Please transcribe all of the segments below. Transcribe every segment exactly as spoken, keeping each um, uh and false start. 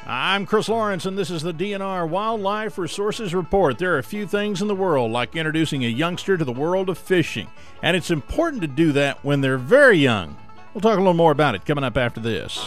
I'm Chris Lawrence, and this is the D N R Wildlife Resources Report. There are a few things in the world, like introducing a youngster to the world of fishing, and it's important to do that when they're very young. We'll talk a little more about it coming up after this.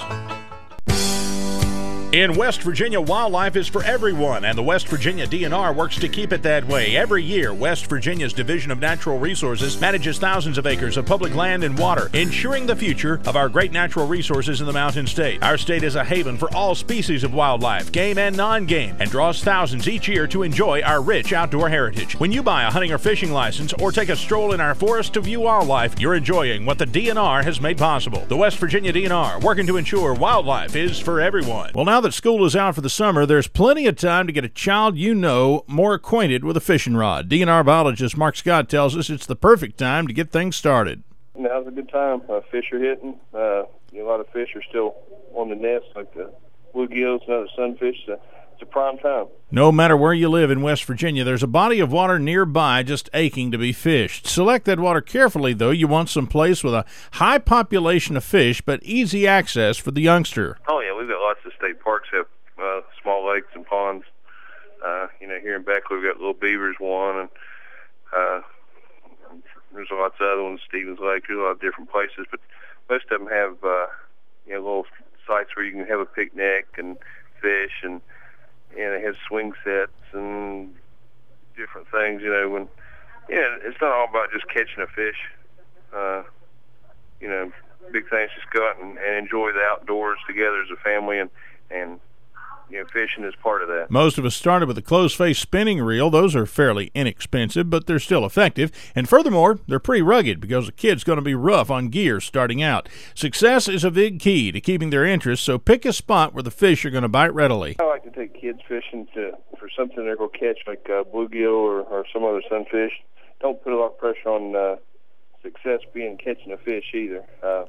In West Virginia, wildlife is for everyone, and the West Virginia D N R works to keep it that way. Every year, West Virginia's Division of Natural Resources manages thousands of acres of public land and water, ensuring the future of our great natural resources in the Mountain State. Our state is a haven for all species of wildlife, game and non-game, and draws thousands each year to enjoy our rich outdoor heritage. When you buy a hunting or fishing license or take a stroll in our forest to view wildlife, you're enjoying what the D N R has made possible. The West Virginia D N R, working to ensure wildlife is for everyone. Well, now that school is out for the summer, there's plenty of time to get a child you know more acquainted with a fishing rod. D N R biologist Mark Scott tells us it's the perfect time to get things started. Now's a good time. Uh, fish are hitting. Uh, a lot of fish are still on the nest, like the bluegills and other sunfish. So it's a prime time. No matter where you live in West Virginia, there's a body of water nearby just aching to be fished. Select that water carefully, though. You want some place with a high population of fish, but easy access for the youngster. Oh, yeah, we've got lots of state parks have uh, small lakes and ponds. Uh, you know, here in Beckley, we've got Little Beavers one, and uh, there's lots of other ones, Stevens Lake. There's a lot of different places, but most of them have uh, you know, little sites where you can have a picnic and fish, and and it has swing sets and different things, you know, when, yeah, it's not all about just catching a fish. Uh, you know, big things, just go out and, and enjoy the outdoors together as a family, and, and, you know, fishing is part of that. Most of us started with a closed-face spinning reel. Those are fairly inexpensive, but they're still effective. And furthermore, they're pretty rugged because a kid's going to be rough on gear starting out. Success is a big key to keeping their interest, so pick a spot where the fish are going to bite readily. I like to take kids fishing to for something they're going to catch, like uh, bluegill or, or some other sunfish. Don't put a lot of pressure on uh, success being catching a fish either. Uh,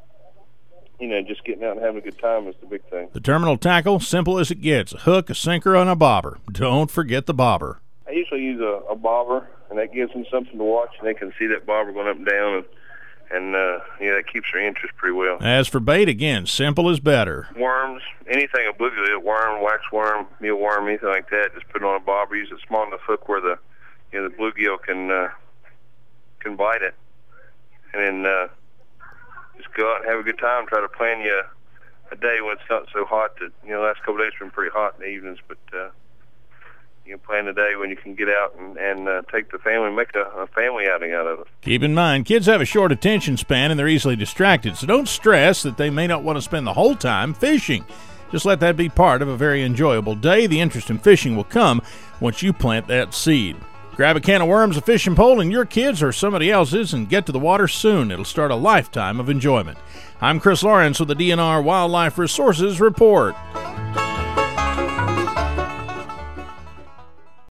You know, just getting out and having a good time is the big thing. The terminal tackle, simple as it gets. A hook, a sinker, and a bobber. Don't forget the bobber. I usually use a, a bobber, and that gives them something to watch, and they can see that bobber going up and down, and, and uh, yeah, that keeps their interest pretty well. As for bait, again, simple is better. Worms, anything a bluegill, worm, waxworm, mealworm, anything like that, just put it on a bobber. Use a small enough hook where the, you know, the bluegill can, uh, can bite it, and then uh, just go out and have a good time. Try to plan you a, a day when it's not so hot. That, you know, the last couple of days have been pretty hot in the evenings, but uh, you can plan a day when you can get out and, and uh, take the family and make a, a family outing out of it. Keep in mind, kids have a short attention span and they're easily distracted, so don't stress that they may not want to spend the whole time fishing. Just let that be part of a very enjoyable day. The interest in fishing will come once you plant that seed. Grab a can of worms, a fishing pole, and your kids or somebody else's, and get to the water soon. It'll start a lifetime of enjoyment. I'm Chris Lawrence with the D N R Wildlife Resources Report.